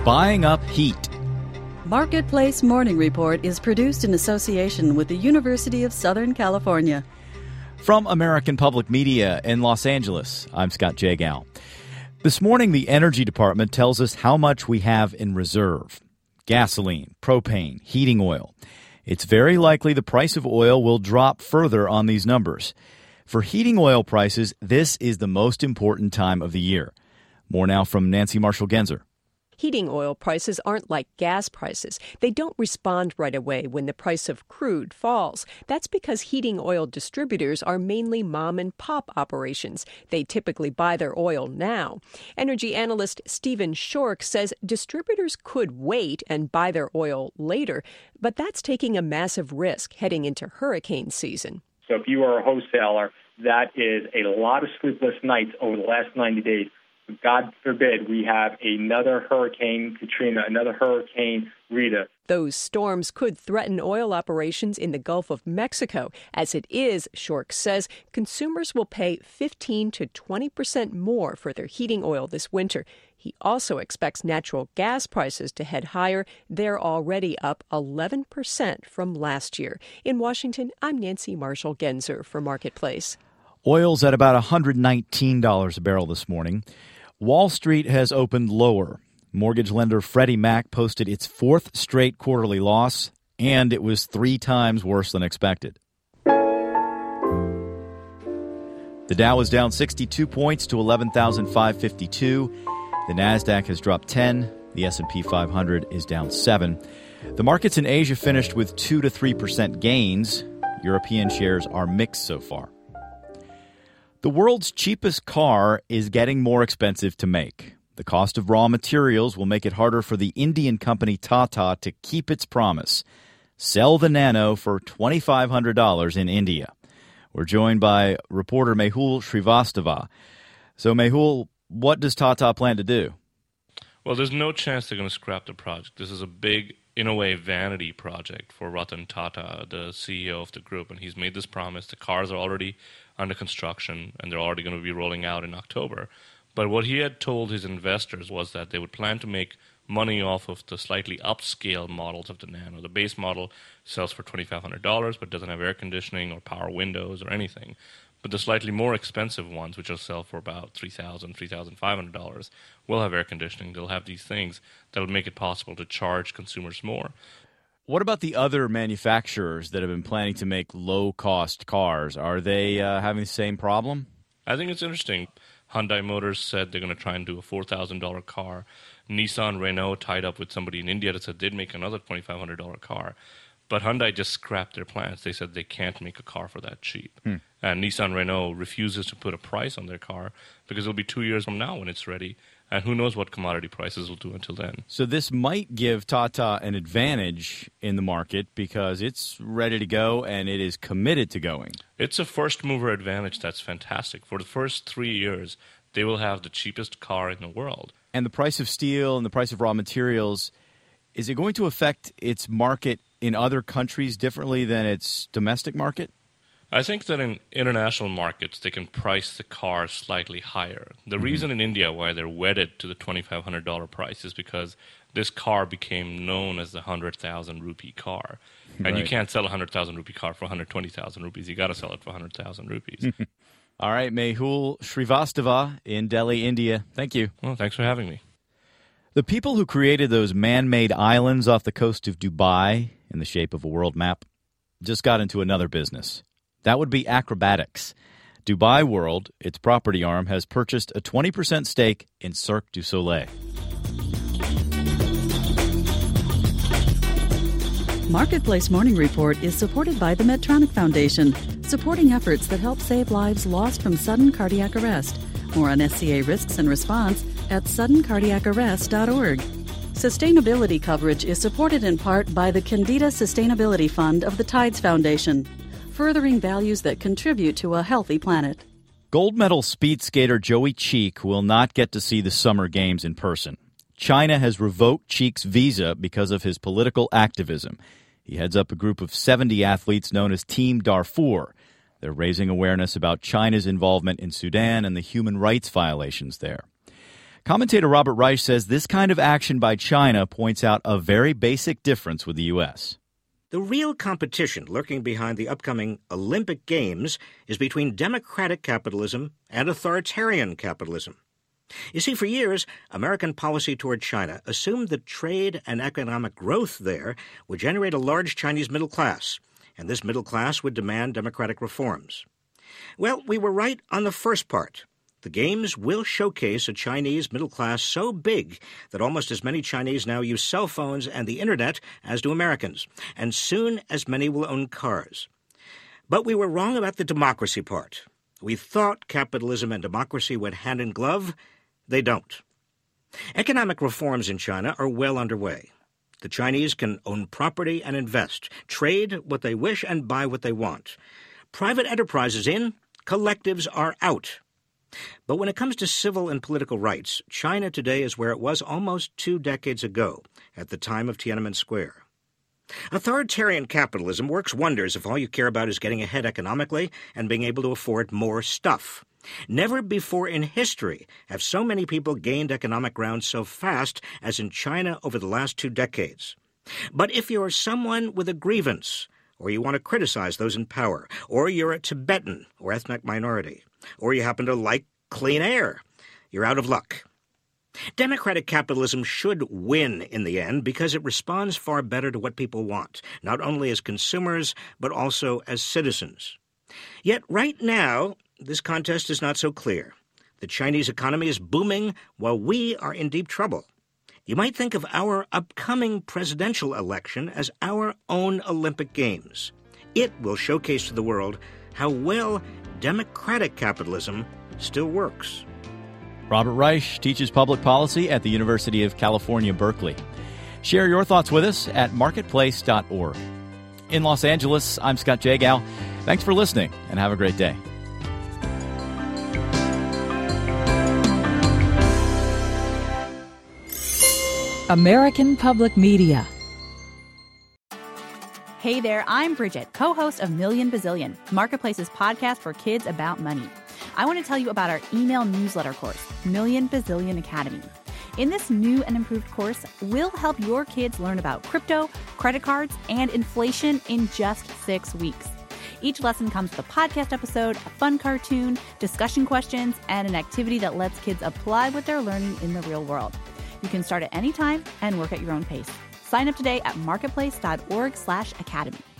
buying up heat. Marketplace Morning Report is produced in association with the University of Southern California. From American Public Media in Los Angeles, I'm Scott Jagow. This morning, the Energy Department tells us how much we have in reserve. Gasoline, propane, heating oil. It's very likely the price of oil will drop further on these numbers. For heating oil prices, this is the most important time of the year. More now from Nancy Marshall-Genzer. Heating oil prices aren't like gas prices. They don't respond right away when the price of crude falls. That's because heating oil distributors are mainly mom-and-pop operations. They typically buy their oil now. Energy analyst Stephen Schork says distributors could wait and buy their oil later, but that's taking a massive risk heading into hurricane season. So if you are a wholesaler, that is a lot of sleepless nights over the last 90 days. God forbid we have another Hurricane Katrina, another Hurricane Rita. Those storms could threaten oil operations in the Gulf of Mexico. As it is, Schork says, consumers will pay 15 to 20% more for their heating oil this winter. He also expects natural gas prices to head higher. They're already up 11% from last year. In Washington, I'm Nancy Marshall-Genzer for Marketplace. Oil's at about $119 a barrel this morning. Wall Street has opened lower. Mortgage lender Freddie Mac posted its fourth straight quarterly loss, and it was 3 times worse than expected. The Dow is down 62 points to 11,552. The Nasdaq has dropped 10. The S&P 500 is down 7. The markets in Asia finished with 2 to 3% gains. European shares are mixed so far. The world's cheapest car is getting more expensive to make. The cost of raw materials will make it harder for the Indian company Tata to keep its promise. Sell the Nano for $2,500 in India. We're joined by reporter Mehul Srivastava. So, Mehul, what does Tata plan to do? Well, there's no chance they're going to scrap the project. This is a big, in a way, vanity project for Ratan Tata, the CEO of the group, and he's made this promise. The cars are already under construction, and they're already going to be rolling out in October. But what he had told his investors was that they would plan to make money off of the slightly upscale models of the Nano. The base model sells for $2,500, but doesn't have air conditioning or power windows or anything. But the slightly more expensive ones, which will sell for about $3,000, $3,500, will have air conditioning. They'll have these things that will make it possible to charge consumers more. What about the other manufacturers that have been planning to make low-cost cars? Are they having the same problem? I think it's interesting. Hyundai Motors said they're going to try and do a $4,000 car. Nissan Renault tied up with somebody in India that said they'd make another $2,500 car. But Hyundai just scrapped their plans. They said they can't make a car for that cheap. And Nissan Renault refuses to put a price on their car because it'll be 2 years from now when it's ready. And who knows what commodity prices will do until then. So this might give Tata an advantage in the market because it's ready to go and it is committed to going. It's a first-mover advantage that's fantastic. For the first 3 years, they will have the cheapest car in the world. And the price of steel and the price of raw materials, is it going to affect its market in other countries differently than its domestic market? I think that in international markets, they can price the car slightly higher. The reason in India why they're wedded to the $2,500 price is because this car became known as the 100,000 rupee car. And you can't sell a 100,000 rupee car for 120,000 rupees. You got to sell it for 100,000 rupees. All right, Mehul Srivastava in Delhi, India. Thank you. Well, thanks for having me. The people who created those man-made islands off the coast of Dubai in the shape of a world map just got into another business. That would be acrobatics. Dubai World, its property arm, has purchased a 20% stake in Cirque du Soleil. Marketplace Morning Report is supported by the Medtronic Foundation, supporting efforts that help save lives lost from sudden cardiac arrest. More on SCA risks and response at suddencardiacarrest.org. Sustainability coverage is supported in part by the Candida Sustainability Fund of the Tides Foundation, furthering values that contribute to a healthy planet. Gold medal speed skater Joey Cheek will not get to see the Summer Games in person. China has revoked Cheek's visa because of his political activism. He heads up a group of 70 athletes known as Team Darfur. They're raising awareness about China's involvement in Sudan and the human rights violations there. Commentator Robert Reich says this kind of action by China points out a very basic difference with the U.S. The real competition lurking behind the upcoming Olympic Games is between democratic capitalism and authoritarian capitalism. You see, for years, American policy toward China assumed that trade and economic growth there would generate a large Chinese middle class, and this middle class would demand democratic reforms. Well, we were right on the first part. The Games will showcase a Chinese middle class so big that almost as many Chinese now use cell phones and the Internet as do Americans, and soon as many will own cars. But we were wrong about the democracy part. We thought capitalism and democracy went hand in glove. They don't. Economic reforms in China are well underway. The Chinese can own property and invest, trade what they wish and buy what they want. Private enterprise is in, collectives are out. But when it comes to civil and political rights, China today is where it was almost 2 decades ago, at the time of Tiananmen Square. Authoritarian capitalism works wonders if all you care about is getting ahead economically and being able to afford more stuff. Never before in history have so many people gained economic ground so fast as in China over the last 2 decades. But if you're someone with a grievance, or you want to criticize those in power, or you're a Tibetan or ethnic minority, or you happen to like clean air, you're out of luck. Democratic capitalism should win in the end because it responds far better to what people want, not only as consumers, but also as citizens. Yet right now, this contest is not so clear. The Chinese economy is booming while we are in deep trouble. You might think of our upcoming presidential election as our own Olympic Games. It will showcase to the world how well democratic capitalism still works. Robert Reich teaches public policy at the University of California, Berkeley. Share your thoughts with us at marketplace.org. In Los Angeles, I'm Scott Jagow. Thanks for listening, and have a great day. American Public Media. Hey there, I'm Bridget, co-host of Million Bazillion, Marketplace's podcast for kids about money. I want to tell you about our email newsletter course, Million Bazillion Academy. In this new and improved course, we'll help your kids learn about crypto, credit cards, and inflation in just 6 weeks. Each lesson comes with a podcast episode, a fun cartoon, discussion questions, and an activity that lets kids apply what they're learning in the real world. You can start at any time and work at your own pace. Sign up today at marketplace.org/academy.